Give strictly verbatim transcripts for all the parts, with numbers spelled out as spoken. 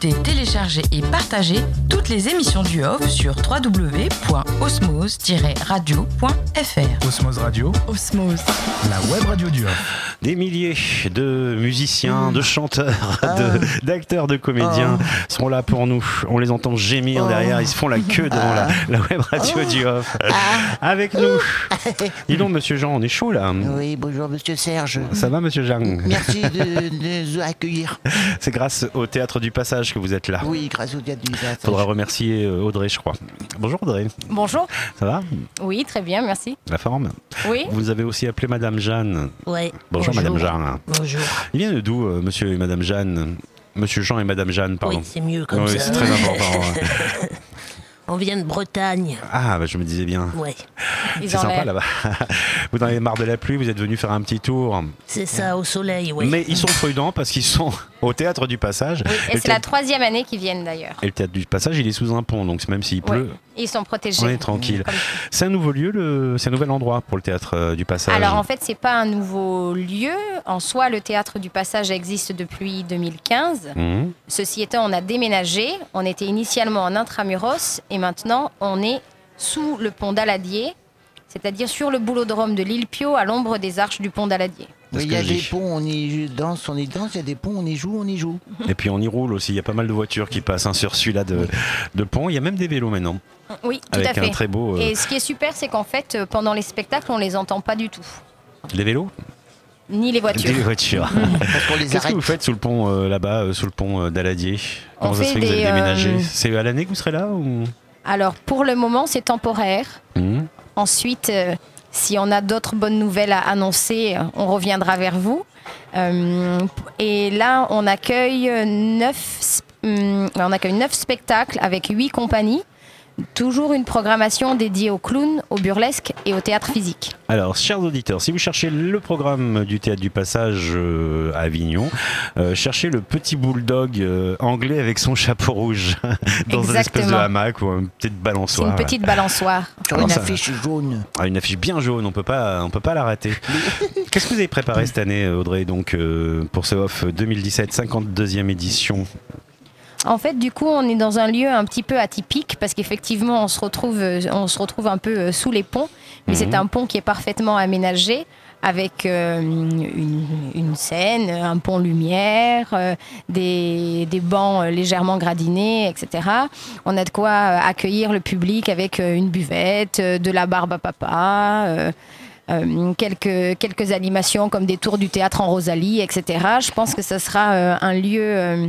écouter, télécharger et partager toutes les émissions du Off sur w w w point osmose tiret radio point f r. Osmose Radio, Osmose, la web radio du Off. Des milliers de musiciens, Mmh. de chanteurs, Ah. de- d'acteurs, de comédiens Oh. seront là pour nous. On les entend gémir Oh. derrière, ils se font la queue devant Ah. la, la web radio Oh. du Off. Ah. Avec nous. Dis donc, monsieur Jean, on est chaud là. Oui, bonjour monsieur Serge. Ça va, monsieur Jean? Merci de, de nous accueillir. C'est grâce au Théâtre du Passage que vous êtes là. Oui, grâce au diable du Passage. Faudra remercier euh, Audrey, je crois. Bonjour Audrey, Bonjour. ça va? Oui, très bien, merci. La forme? Oui. Vous avez aussi appelé Madame Jeanne. Ouais. Bonjour, Madame Jeanne. Bonjour. Il vient de d'où, euh, monsieur et Madame Jeanne? Monsieur Jean et Madame Jeanne, pardon. Oui, c'est mieux comme Oui, ça. c'est très important. ouais. On vient de Bretagne. Ah, bah, je me disais bien. Ouais. Ils C'est ont sympa l'air. là-bas. Vous en avez marre de la pluie, vous êtes venu faire un petit tour. C'est ça, au soleil, oui. Mais ils sont prudents parce qu'ils sont au Théâtre du Passage. Oui, Et et le c'est la théâtre- troisième année qu'ils viennent d'ailleurs. Et le Théâtre du Passage, il est sous un pont, donc même s'il pleut, Ouais. Ils sont protégés. on est tranquille. Comme- C'est un nouveau lieu, le... c'est un nouvel endroit pour le Théâtre euh, du Passage. Alors en fait, c'est pas un nouveau lieu. En soi, le Théâtre du Passage existe depuis deux mille quinze. Mhm. Ceci étant, on a déménagé. On était initialement en intramuros et maintenant on est sous le pont d'Aladier, c'est-à-dire sur le boulodrome de l'île Pio à l'ombre des arches du pont d'Aladier. C'est Oui, ce il y a que je des dis. ponts, on y danse, on y danse, il y a des ponts, on y joue, on y joue. Et puis on y roule aussi, il y a pas mal de voitures qui passent hein, sur celui-là de, de pont. Il y a même des vélos maintenant, Oui, tout avec à fait. un très beau... euh, Et ce qui est super, c'est qu'en fait, euh, pendant les spectacles, on les entend pas du tout. Les vélos? Ni les voitures. Des voitures. Parce qu'on les Qu'est-ce que arrête. vous faites sous le pont euh, là-bas, euh, sous le pont euh, d'Aladier? On Comment ça se fait fait que vous avez des, déménagé? euh, C'est à l'année que vous serez là ou... Alors pour le moment, c'est temporaire. Mhm. Ensuite, euh, si on a d'autres bonnes nouvelles à annoncer, euh, on reviendra vers vous. Euh, et là, on accueille neuf, sp- hum, on accueille neuf spectacles avec huit compagnies. Toujours une programmation dédiée au clown, au burlesque et au théâtre physique. Alors, chers auditeurs, si vous cherchez le programme du Théâtre du Passage euh, à Avignon, euh, cherchez le petit bulldog euh, anglais avec son chapeau rouge dans une espèce de Exactement. hamac ou une petite C'est balançoire. une petite balançoire. Sur Alors une ça- affiche jaune. Ah, une affiche bien jaune, on peut pas, on peut pas la rater. Qu'est-ce que vous avez préparé cette année, Audrey, donc euh, pour ce off deux mille dix-sept, cinquante-deuxième édition? En fait, du coup, on est dans un lieu un petit peu atypique parce qu'effectivement, on se retrouve, euh, on se retrouve un peu euh, sous les ponts, mais Mhm. c'est un pont qui est parfaitement aménagé avec euh, une, une scène, un pont lumière, euh, des, des bancs euh, légèrement gradinés, et cetera. On a de quoi euh, accueillir le public avec euh, une buvette, euh, de la barbe à papa. euh, euh, quelques, quelques animations comme des tours du théâtre en Rosalie, et cetera. Je pense que ce sera euh, un lieu euh,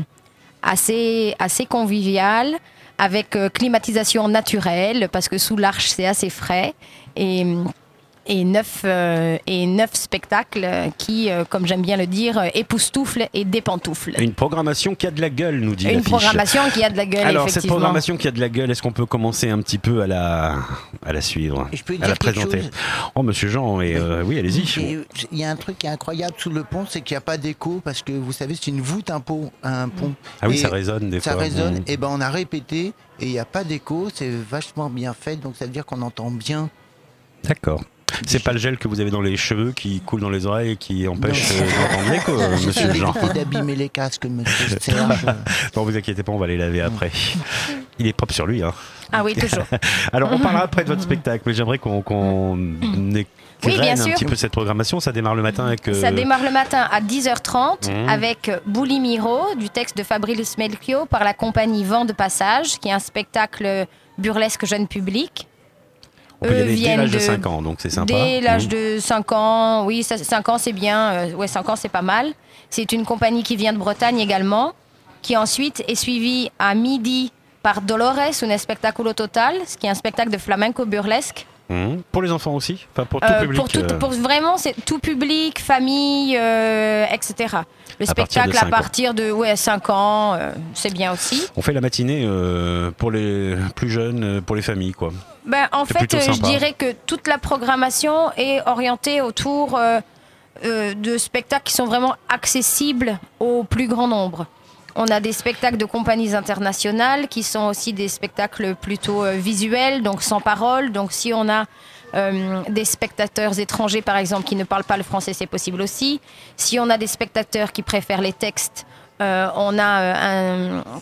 assez, assez convivial, avec euh, climatisation naturelle, parce que sous l'arche, c'est assez frais. Et, et, neuf, euh, et neuf spectacles euh, qui, euh, comme j'aime bien le dire, euh, époustouflent et dépantouflent. Une programmation qui a de la gueule, nous dit Une l'affiche. programmation qui a de la gueule, Alors, cette effectivement. programmation qui a de la gueule, est-ce qu'on peut commencer un petit peu à la, à la suivre, Et je peux à dire la quelque présenter? chose Oh, monsieur Jean, et euh, oui, allez-y. Et, euh, il y a un truc qui est incroyable sous le pont, c'est qu'il n'y a pas d'écho, parce que vous savez, c'est une voûte, un pont. Un pont. Ah oui, Et ça résonne des Ça fois. résonne, Mm. et ben on a répété, et il n'y a pas d'écho, c'est vachement bien fait, donc ça veut dire qu'on entend bien. D'accord. C'est pas le gel que vous avez dans les cheveux qui coule dans les oreilles et qui empêche Non. euh, d'entendre l'écho, euh, monsieur J'essaie Jean. d'éviter d'abîmer les casques, monsieur Serge. Non, vous inquiétez pas, on va les laver après. Il est propre sur lui. Hein. Ah oui, toujours. Alors, on parlera après de votre spectacle, mais j'aimerais qu'on qu'on Oui, égrène bien un sûr. petit peu cette programmation. Ça démarre le matin avec... euh, Ça démarre le matin à dix heures trente Mmh. avec Boulimiro, du texte de Fabrice Melchior, par la compagnie Vent de Passage, qui est un spectacle burlesque jeune public. on peut y eux aller dès viennent l'âge de de- cinq ans, donc c'est sympa. Dès l'âge Mmh. de cinq ans, oui, ça- cinq ans c'est bien, euh, ouais, cinq ans c'est pas mal. C'est une compagnie qui vient de Bretagne également, qui ensuite est suivie à midi par Dolores, un spectaculo total, ce qui est un spectacle de flamenco burlesque. Mmh. Pour les enfants aussi, enfin pour tout Euh, public. pour, tout- euh, pour vraiment, c'est tout public, famille, euh, et cetera. Le À partir de spectacle cinq à partir de ouais, cinq ans, euh, c'est bien aussi. On fait la matinée euh, pour les plus jeunes, euh, pour les familles, quoi. Ben, en C'est fait, plutôt euh, je sympa. dirais que toute la programmation est orientée autour euh, euh, de spectacles qui sont vraiment accessibles au plus grand nombre. On a des spectacles de compagnies internationales qui sont aussi des spectacles plutôt euh, visuels, donc sans parole. Donc si on a euh, des spectateurs étrangers, par exemple, qui ne parlent pas le français, c'est possible aussi. Si on a des spectateurs qui préfèrent les textes, euh, on a euh, un,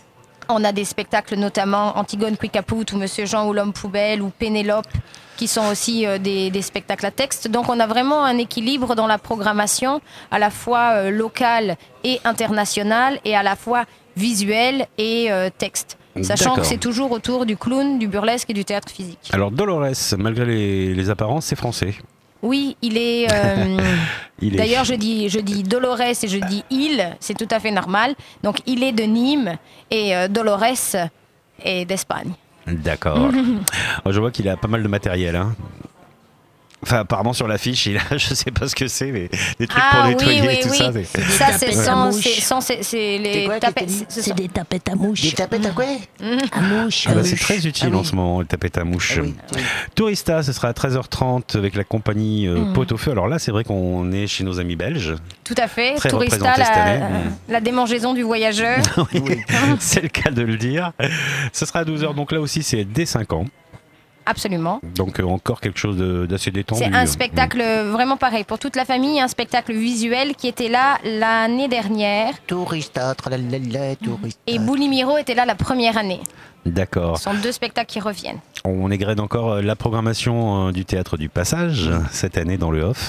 On a des spectacles, notamment Antigone Quicapout ou Monsieur Jean ou l'homme poubelle ou Pénélope, qui sont aussi euh, des, des spectacles à texte. Donc on a vraiment un équilibre dans la programmation, à la fois euh, locale et internationale, et à la fois visuel et euh, texte. Sachant D'accord. que c'est toujours autour du clown, du burlesque et du théâtre physique. Alors Dolores, malgré les, les apparences, c'est français. Oui, il est... euh, Il est- D'ailleurs, je dis, je dis Dolores et je dis il, c'est tout à fait normal. Donc il est de Nîmes et euh, Dolores est d'Espagne. D'accord. Oh, je vois qu'il a pas mal de matériel. Hein. Enfin, apparemment sur l'affiche, il a, je sais pas ce que c'est, mais des trucs pour Ah nettoyer oui, oui, et tout oui. ça. c'est- Ça, c'est tapettes à sans, mouche. c'est sans- c'est- c'est les C'est quoi, tapettes. Catherine ce C'est sont- des tapettes à mouche. Des tapettes à quoi? À mouche. Ah bah, à c'est mouche. très utile Ah en oui. ce moment, le tapette à mouche. Ah oui, oui. Tourista, ce sera à treize heures trente avec la compagnie euh, Mm. Pot au Feu. Alors là, c'est vrai qu'on est chez nos amis belges. Tout à fait. Très Tourista, représenté cette la, année. Mm. la démangeaison du voyageur. Oui, c'est le cas de le dire. Ce sera à douze heures, donc là aussi, c'est dès cinq ans. Absolument. Donc euh, encore quelque chose de- d'assez détendu. C'est un spectacle vraiment pareil pour toute la famille, un spectacle visuel qui était là l'année dernière. Tourista, tralalala, tourista. Et Boulimiro était là la première année. D'accord. Ce sont deux spectacles qui reviennent. On égrène encore euh, la programmation euh, du Théâtre du Passage, cette année dans le off.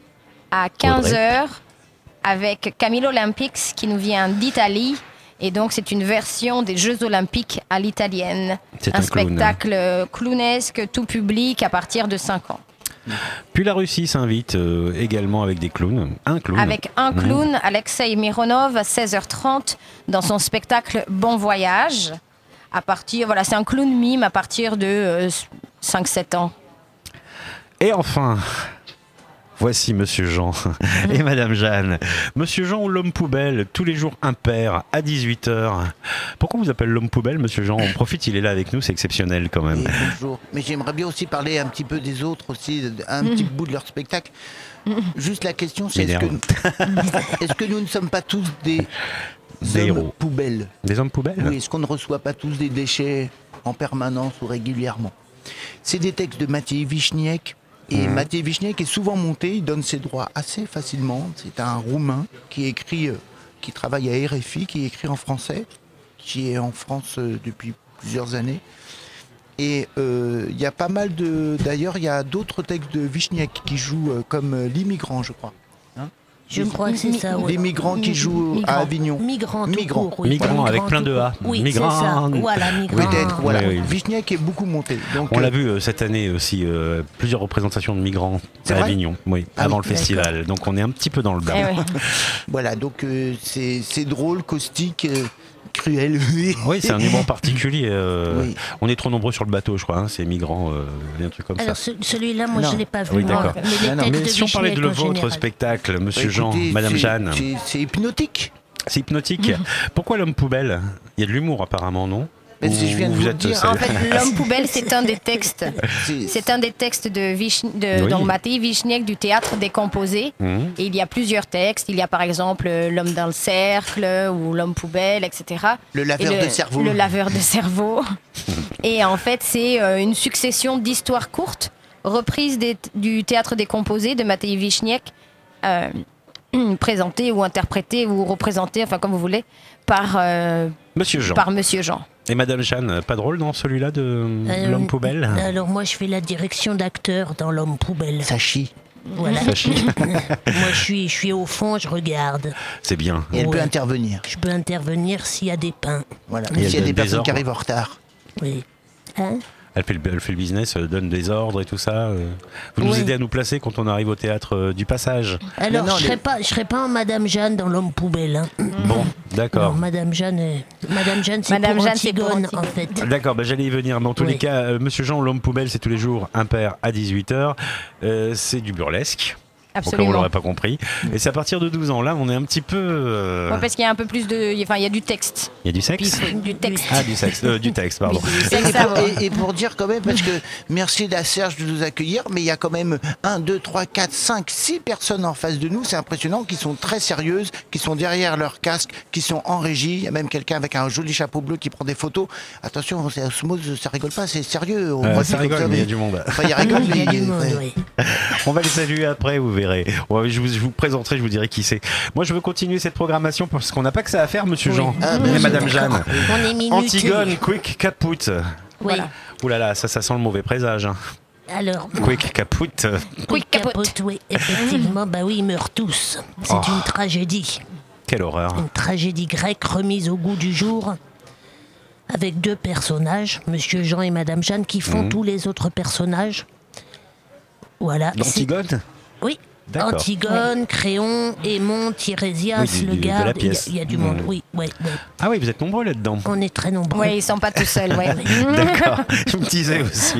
À quinze heures, avec Camille Olympics qui nous vient d'Italie. Et donc, c'est une version des Jeux Olympiques à l'italienne. C'est Un, un clown. spectacle euh, clownesque, tout public, à partir de cinq ans. Puis la Russie s'invite euh, également avec des clowns. Un clown. Avec un Mhm. clown, Alexei Mironov, à seize heures trente, dans son spectacle Bon Voyage. À partir, voilà, c'est un clown mime à partir de euh, cinq sept ans. Et enfin, voici Monsieur Jean et Madame Jeanne. Monsieur Jean ou l'homme poubelle, tous les jours impair, à dix-huit heures. Pourquoi on vous appelle l'homme poubelle, Monsieur Jean? On profite, il est là avec nous, c'est exceptionnel quand même. Et bonjour. Mais j'aimerais bien aussi parler un petit peu des autres aussi, un petit bout de leur spectacle. Juste la question, c'est est-ce que, est-ce que nous ne sommes pas tous des, Des hommes héros. poubelles? Des hommes poubelles? Oui, est-ce qu'on ne reçoit pas tous des déchets en permanence ou régulièrement? C'est des textes de Mathieu Vichniek. Et Mhm. Mathieu Vichniek est souvent monté, il donne ses droits assez facilement. C'est un Roumain qui écrit, euh, qui travaille à R F I, qui écrit en français, qui est en France euh, depuis plusieurs années. Et euh, il y a pas mal de... D'ailleurs, il y a d'autres textes de Vichniek qui jouent euh, comme euh, l'immigrant, je crois. Je crois que c'est ça, oui. Les migrants qui jouent Migrants. à Avignon. Migrants tout Migrants. court, oui. Migrants Migrants avec plein tout de A. court. Oui, Migrants. c'est ça. Voilà, migrants. Peut-être, voilà. Oui, oui. Vichniek est beaucoup monté. Donc, On euh, l'a vu euh, cette année aussi, euh, plusieurs représentations de migrants C'est à vrai Avignon, oui, Ah avant oui, le festival. Donc on est un petit peu dans le bain. Eh oui. Voilà, donc euh, c'est c'est drôle, caustique, euh, cruel. Oui, c'est un humour particulier. euh, Oui. On est trop nombreux sur le bateau, je crois. Hein, ces migrants, euh, un truc comme Alors ça. ce- celui-là, moi Non. je ne l'ai pas vu. Oui, moi. d'accord. Mais les Non, non, textes Mais de si on parlait de Vichniek le en vôtre général. spectacle, Monsieur Bah, Jean, écoutez, Madame c'est- Jeanne, c'est- C'est hypnotique. c'est hypnotique. Pourquoi l'homme poubelle? Il y a de l'humour apparemment, non? Mais si je viens de Ou vous le êtes dire, seul En fait, l'homme poubelle, c'est un des textes. C'est- C'est un des textes de, Vich- de Oui. donc Mathieu Vichniek du théâtre décomposé. Mhm. Et il y a plusieurs textes. Il y a par exemple euh, l'homme dans le cercle ou l'homme poubelle, et cetera. Le laveur Et de cerveau. Le laveur de cerveau. Et en fait, c'est euh, une succession d'histoires courtes, reprises des- du théâtre décomposé de Mathieu Vichniek, euh, présentées ou interprétées ou représentées, enfin comme vous voulez, par, euh, Monsieur Jean. par Monsieur Jean. Et Madame Jeanne, pas drôle dans celui-là de Euh, l'homme poubelle? Alors moi je fais la direction d'acteur dans l'homme poubelle. Ça chie. Voilà. Ça chie. Moi je suis, je suis au fond, je regarde. C'est bien. Et elle peut Ouais. intervenir. Je peux intervenir s'il y a des pains. Voilà. Et elle S'il y a donne des des personnes qui ordres. arrivent en retard. Oui. Hein? Elle fait, le, elle fait le business, elle donne des ordres et tout ça. euh. Vous nous Oui. aidez à nous placer quand on arrive au théâtre euh, du Passage. Alors Mais non, je les- serai pas, je serai pas en Madame Jeanne dans l'homme poubelle. Hein. Bon, Non, d'accord. Madame Jeanne, euh, Madame Jeanne c'est Madame pour Jeanne, c'est pour Antigone, Antigone. en fait. D'accord, bah, j'allais y venir. Mais en tous Oui. les cas, euh, Monsieur Jean, l'homme poubelle, c'est tous les jours impair à dix-huit heures. Euh, c'est du burlesque. Au cas où on Absolument. l'aurait pas compris. Et c'est à partir de douze ans. Là, on est un petit peu. euh, Ouais, parce qu'il y a un peu plus de. Enfin, il y a du texte. Il y a du sexe. Puis, Du texte. Ah, du sexe. euh, du texte, pardon. C'est Et, ça, pour, ouais. et- et pour dire quand même, parce que merci à Serge de nous accueillir, mais il y a quand même un, deux, trois, quatre, cinq, six personnes en face de nous, c'est impressionnant, qui sont très sérieuses, qui sont derrière leur casque, qui sont en régie. Il y a même quelqu'un avec un joli chapeau bleu qui prend des photos. Attention, c'est Osmose, ça rigole pas, c'est sérieux. On Euh, voit ça comme rigole, ça, mais il y a du monde. Enfin, il rigole, Il y a mais du il- monde, ouais. oui. On va les saluer après, vous verrez. verrez. Ouais, je, vous, je vous présenterai, je vous dirai qui c'est. Moi, je veux continuer cette programmation parce qu'on n'a pas que ça à faire, monsieur Oui. Jean. Ah, et ben, madame d'accord. Jeanne. On est minuté. Antigone, quick, caput. Oui. Voilà. Ouh là là, ça, ça sent le mauvais présage. Hein. Alors, Quick, caput. Quick Capote, oui, effectivement, bah oui, ils meurent tous. C'est Oh. une tragédie. Quelle horreur. Une tragédie grecque remise au goût du jour avec deux personnages, Monsieur Jean et Madame Jeanne, qui font Mhm. tous les autres personnages. Voilà. c'est- D'Antigone. Oui. D'accord. Antigone, Créon, Aimon, Tirésias, Oui, du- le du- de la garde. Il y a- pièce. il y, a du monde, Mhm. oui, ouais, ouais. Ah oui, vous êtes nombreux là-dedans. On est très nombreux. Oui, ils sont pas tout seuls. Ouais. D'accord, je me disais aussi.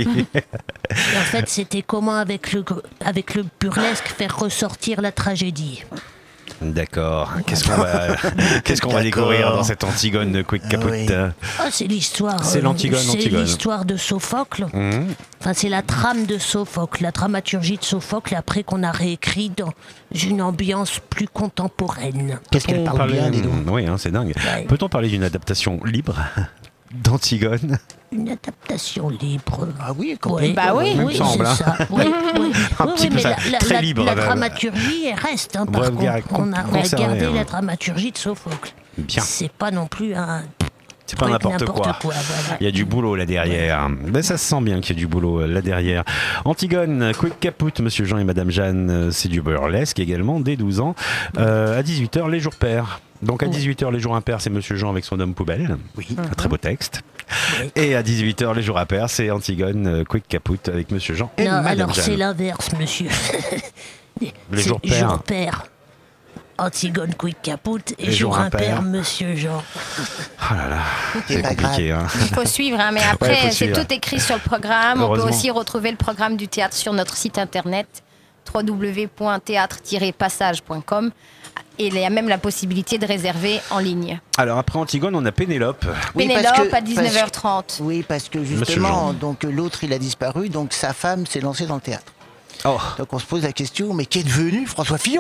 Et en fait, c'était comment, avec le, gr- avec le burlesque, faire ressortir la tragédie. D'accord. Qu'est-ce qu'on va, qu'est-ce qu'on va D'accord. découvrir dans cette Antigone de Quick Caput? oui. Ah, c'est l'histoire. C'est euh, l'Antigone, C'est Antigone. l'histoire de Sophocle. Mhm. Enfin, c'est la trame de Sophocle, la dramaturgie de Sophocle, après qu'on a réécrit dans une ambiance plus contemporaine. Qu'est-ce qu'elle Peut-on parle parler- bien, dis donc. Oui, hein, c'est dingue. Ouais. Peut-on parler d'une adaptation libre d'Antigone? Une adaptation libre. Ah oui, Oui, Bah oui. Il me oui, semble, c'est hein. ça. Oui, oui. Un Oui, petit oui, peu mais ça, la, la- très la- libre, la même. dramaturgie, elle reste. Hein, par Ouais, contre, gar- on a, on a conservé, gardé hein. la dramaturgie de Sophocle. Bien. C'est pas non plus un. C'est pas truc n'importe quoi. voilà. Il y a du boulot là derrière. Ben, ça se sent bien qu'il y a du boulot euh, là derrière. Antigone, Quick Caput, monsieur Jean et madame Jeanne, euh, c'est du burlesque également, dès douze ans. Euh, à dix-huit heures, les jours pairs. Donc à dix-huit heures, les jours impairs, c'est monsieur Jean avec son homme poubelle. Oui. Un très beau texte. Oui. Et à dix-huit heures, les jours impairs, c'est Antigone, euh, Quick Caput avec monsieur Jean et Non, madame alors Jeanne. c'est l'inverse, monsieur. Les C'est jours pairs. jour pair. Antigone Quick Caput et Les jours jour impair, impairs. monsieur Jean. Oh là là, C'est c'est pas compliqué. Hein. Il faut suivre, hein, mais Ouais, après, faut c'est suivre. tout écrit sur le programme. On peut Heureusement. aussi retrouver le programme du théâtre sur notre site internet w w w point théâtre tiret passage point com et il y a même la possibilité de réserver en ligne. Alors après Antigone, on a Pénélope. Oui, parce Pénélope que- à dix-neuf heures trente. Oui, parce que Jean. justement, donc l'autre il a disparu, donc sa femme s'est lancée dans le théâtre. Oh, Donc on se pose la question, mais qu'est devenu François Fillon?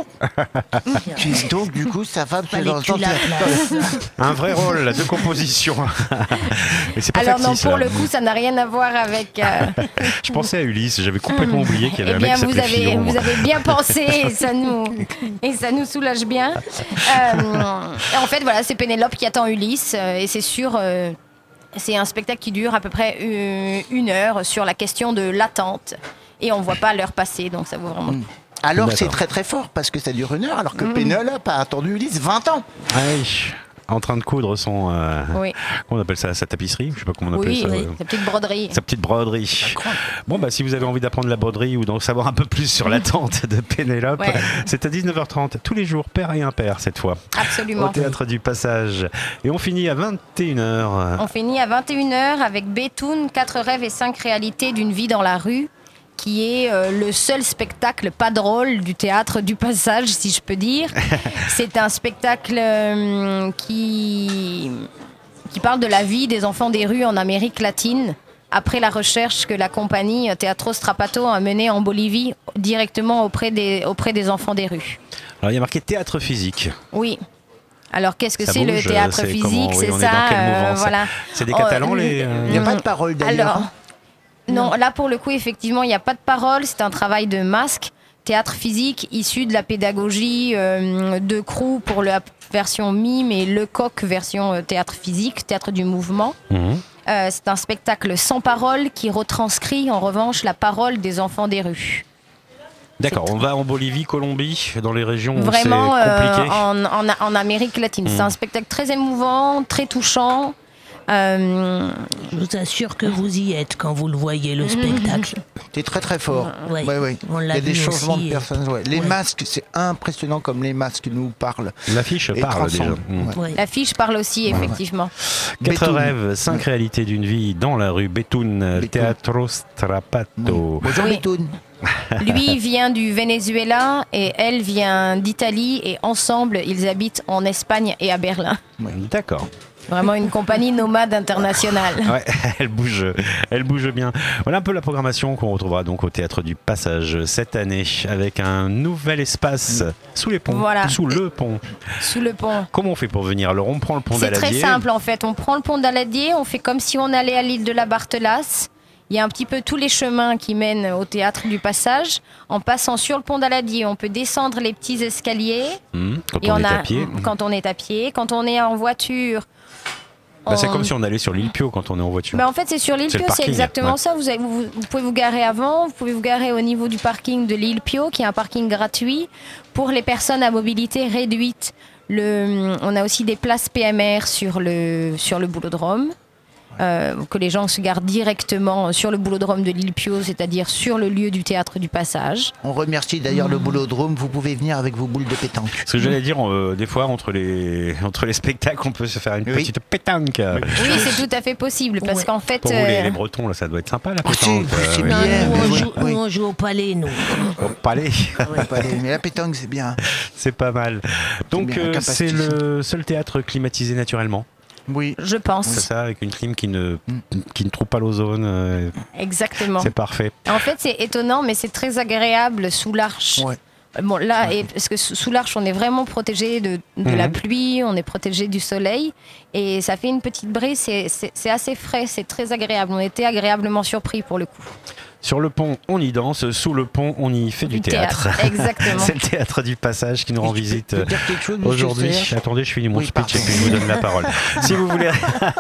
Puis donc du coup sa femme s'est Fallait que lancée dans tu le la théâtre. places. un vrai rôle de composition. Mais c'est pas Alors non, factice, pour là. le coup, ça n'a rien à voir avec... euh, Je pensais à Ulysse, j'avais complètement oublié qu'il y avait Eh un bien, mec qui vous s'appelait avez, Fillon. vous avez bien pensé et ça nous, et ça nous soulage bien. Euh, et en fait, voilà, c'est Pénélope qui attend Ulysse euh, et c'est sûr, euh, c'est un spectacle qui dure à peu près euh, une heure sur la question de l'attente et on ne voit pas l'heure passer, donc ça vaut vraiment. Alors D'accord. c'est très très fort parce que ça dure une heure, alors que Pénélope a attendu Ulysse vingt ans. Ah oui, en train de coudre son... euh, Oui, Comment on appelle ça? Sa tapisserie? Je sais pas comment on appelle oui, ça. oui, euh, la petite broderie. Sa petite broderie. Bon, bah, si vous avez envie d'apprendre la broderie ou d'en savoir un peu plus sur l'attente de Pénélope, Ouais. c'est à dix-neuf heures trente, tous les jours, père et impair cette fois, au Absolument. théâtre du Passage. Et on finit à vingt et une heures. On finit à vingt et une heures avec Bétoun, quatre rêves et cinq réalités d'une vie dans la rue, qui est euh, le seul spectacle pas drôle du théâtre du Passage, si je peux dire. C'est un spectacle euh, qui, qui parle de la vie des enfants des rues en Amérique latine, après la recherche que la compagnie Teatro Strapato a menée en Bolivie directement auprès des, auprès des enfants des rues. Alors, il y a marqué théâtre physique. Oui. Alors qu'est-ce que Ça c'est le bouge, théâtre c'est physique? comment, oui, C'est on est ça, dans quelle euh, mouvance? voilà. C'est des Oh, Catalans, les... euh, Il n'y a pas de parole d'ailleurs. Alors, non, là pour le coup, effectivement, il n'y a pas de parole. C'est un travail de masque, théâtre physique issu de la pédagogie euh, de Crou pour la version mime et Lecoq version euh, théâtre physique, théâtre du mouvement. Mhm. Euh, c'est un spectacle sans parole qui retranscrit en revanche la parole des enfants des rues. D'accord, on va en Bolivie, Colombie, dans les régions où Vraiment c'est euh, compliqué. en, en, en Amérique latine. C'est un spectacle très émouvant, très touchant. Euh, Je vous assure que vous y êtes quand vous le voyez, le spectacle. T'es très très fort. Ouais. Ouais, ouais. On Il y l'a a des vu changements aussi, de personnes. ouais. Les ouais. masques, c'est impressionnant comme les masques nous parlent. L'affiche Et parle déjà. transcendent. Mhm. Ouais. Ouais. L'affiche parle aussi, effectivement. Quatre Bétoun. rêves, cinq réalités d'une vie dans la rue Bétoun, Bétoun. Teatro Strapato. Bonjour Oui. Bétoun. Lui vient du Venezuela et elle vient d'Italie et ensemble ils habitent en Espagne et à Berlin. D'accord. Vraiment une compagnie nomade internationale. Ouais, elle bouge, elle bouge bien. Voilà un peu la programmation qu'on retrouvera donc au Théâtre du Passage cette année avec un nouvel espace sous les ponts, Voilà. sous le pont. Sous le pont. Comment on fait pour venir? Alors on prend le pont C'est très d'Aladier. simple en fait. On prend le pont d'Aladier, on fait comme si on allait à l'île de la Barthelasse il y a un petit peu tous les chemins qui mènent au Théâtre du Passage. En passant sur le pont d'Aladier, on peut descendre les petits escaliers. Mmh, quand et on, on est a, à pied. Quand on est à pied. Quand on est en voiture... Bah, c'est on- comme si on allait sur l'île Pio quand on est en voiture. Bah, en fait, c'est sur l'île C'est le Pio, c'est parking, exactement ouais. ça. Vous, avez- vous, vous pouvez vous garer avant, vous pouvez vous garer au niveau du parking de l'île Pio, qui est un parking gratuit pour les personnes à mobilité réduite. Le, on a aussi des places P M R sur le, sur le boulodrome. Euh, que les gens se garent directement sur le boulodrome de l'île Pio, c'est-à-dire sur le lieu du Théâtre du Passage. On remercie d'ailleurs le boulodrome. Vous pouvez venir avec vos boules de pétanque. Ce que j'allais dire, euh, des fois, entre les, entre les spectacles, on peut se faire une Oui. petite pétanque. Oui, c'est tout à fait possible, parce Ouais. qu'en fait... Pour vous, les, euh, les Bretons, là, ça doit être sympa, la Oh, si, pétanque. c'est oui. bien. Non, Yeah, nous, on oui, joue, oui. nous, on joue au palais, nous. Au palais, Pas les- Mais la pétanque, c'est bien. c'est pas mal. Donc, bien, un euh, cas c'est pastis. le seul théâtre climatisé naturellement. Oui. Je pense, C'est ça, avec une clim qui ne, Mm. qui ne trouve pas l'ozone. euh, exactement. c'est parfait. En fait, c'est étonnant, mais c'est très agréable sous l'arche. Ouais. Bon, là, et, parce que sous sous l'arche, on est vraiment protégé de, de Mhm. la pluie, on est protégé du soleil, et ça fait une petite brise, c'est- c'est c'est assez frais, c'est très agréable. On était agréablement surpris pour le coup. Sur le pont, on y danse. Sous le pont, on y fait du, Du théâtre, exactement. C'est le théâtre du Passage qui nous rend Je peux- visite je peux dire quelque chose, monsieur aujourd'hui. Serge Attendez, je finis mon Oui, speech et pardon. puis je vous donne la parole. si, vous voulez,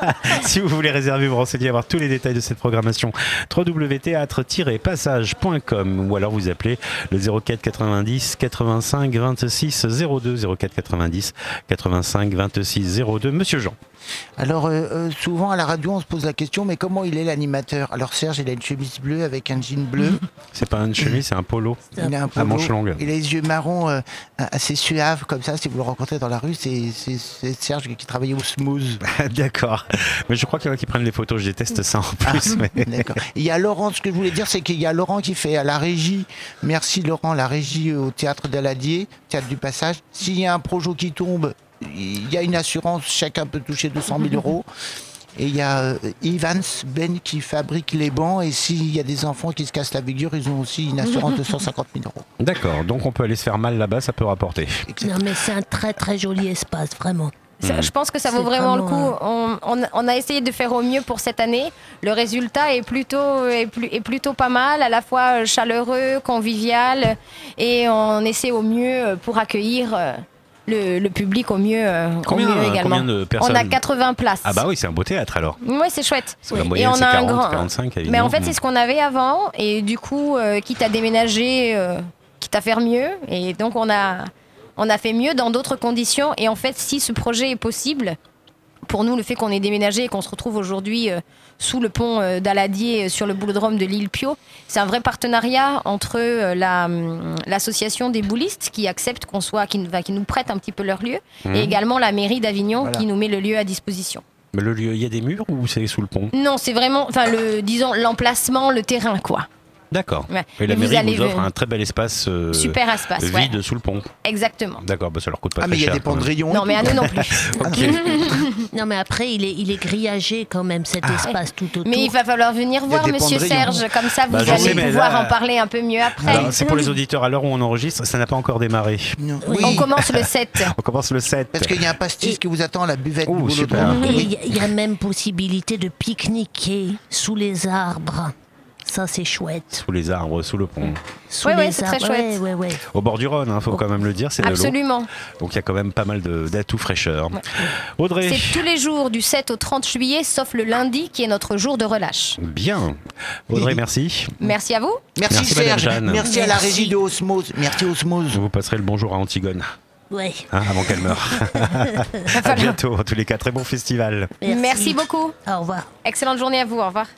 si vous voulez réserver, vous renseigner, avoir tous les détails de cette programmation, w w w point théâtre tiret passage point com ou alors vous appelez le zéro quatre quatre-vingt-dix quatre-vingt-cinq vingt-six zéro deux zéro quatre quatre-vingt-dix quatre-vingt-cinq vingt-six zéro deux. Monsieur Jean. Alors, euh, euh, souvent à la radio, on se pose la question, mais comment il est l'animateur? Alors, Serge, il a une chemise bleue avec un jean bleu. C'est pas une chemise, c'est un polo. Il a un À polo, manches longues. il a les yeux marrons euh, assez suaves, comme ça. Si vous le rencontrez dans la rue, c'est c'est- c'est Serge qui travaille au smooth. D'accord. Mais je crois qu'il y en a qui prennent les photos. Je déteste ça en plus. mais... D'accord. Il y a Laurent, ce que je voulais dire, c'est qu'il y a Laurent qui fait à la régie. Merci Laurent, la régie au Théâtre d'Aladier, Théâtre du Passage. S'il y a un projet qui tombe, il y a une assurance, chacun peut toucher deux cent mille euros. Et il y a euh, Evans Ben qui fabrique les bancs. Et s'il y a des enfants qui se cassent la figure, ils ont aussi une assurance de cent cinquante mille euros. D'accord. Donc on peut aller se faire mal là-bas, ça peut rapporter. Non, mais c'est un très très joli espace, vraiment. Ça, je pense que ça C'est vaut vraiment, le vraiment, coup. On, on- on a essayé de faire au mieux pour cette année. Le résultat est plutôt, est, plus- est plutôt pas mal, à la fois chaleureux, convivial, et on essaie au mieux pour accueillir euh, le, le public au mieux, euh, au Combien, mieux également. combien de personnes On a quatre-vingts places. Ah bah oui, c'est un beau théâtre alors. Oui, c'est chouette. La moyenne, c'est quarante, quarante-cinq, évidemment. Mais en fait, c'est ce qu'on avait avant, et du coup, euh, quitte à déménager, euh, quitte à faire mieux, et donc on a, on a fait mieux dans d'autres conditions. Et en fait, si ce projet est possible, pour nous, le fait qu'on ait déménagé et qu'on se retrouve aujourd'hui euh, sous le pont euh, d'Aladier, euh, sur le boulodrome de l'île Pio, c'est un vrai partenariat entre euh, la, hum, l'association des boulistes qui accepte qu'on soit, qui, nous- qui nous prête un petit peu leur lieu, Mmh. et également la mairie d'Avignon Voilà. qui nous met le lieu à disposition. Mais le lieu, il y a des murs ou c'est sous le pont? Non, c'est vraiment, enfin, le, disons, l'emplacement, le terrain, quoi. D'accord. Ouais. Et la Mais vous mairie allez vous offre ver- un très bel espace euh, Super espace, ouais. vide sous le pont. Exactement. D'accord, bah ça leur coûte pas Ah, mais très il y a cher. des quand même. pendrillons. Non, mais à nous non plus. Ok. Non, mais après, il est, il est grillagé quand même, cet espace tout autour. Mais il va falloir venir y a voir des Monsieur pendrillons. Serge, comme ça vous Bah, je allez sais, mais pouvoir là- en parler un peu mieux après. Alors, c'est pour les auditeurs, à l'heure où on enregistre, ça n'a pas encore démarré. Non. Oui. On commence le sept. On commence le sept. Parce qu'il y a un pastis qui vous attend à la buvette Oh, du super. boulodrome. Et il Oui. y, a- il y a même possibilité de pique-niquer sous les arbres. Ça, c'est chouette. Sous les arbres, sous le pont. Sous Ouais, ouais, les c'est très arbres. chouette. Ouais, ouais, ouais. Au bord du Rhône, il faut quand même le dire, c'est de l'eau. Absolument. Donc il y a quand même pas mal de- d'atouts fraîcheur. Ouais. Audrey. C'est tous les jours du sept au trente juillet, sauf le lundi qui est notre jour de relâche. Bien. Audrey, merci. Merci à vous. Merci, Merci, Madame Serge. Jeanne. Merci à la Merci. régie de Osmose. Merci Osmose. Vous passerez le bonjour à Antigone, Ouais. hein, avant qu'elle meure. À bientôt, en tous les cas. Très bon festival. Merci. Merci beaucoup. Au revoir. Excellente journée à vous. Au revoir.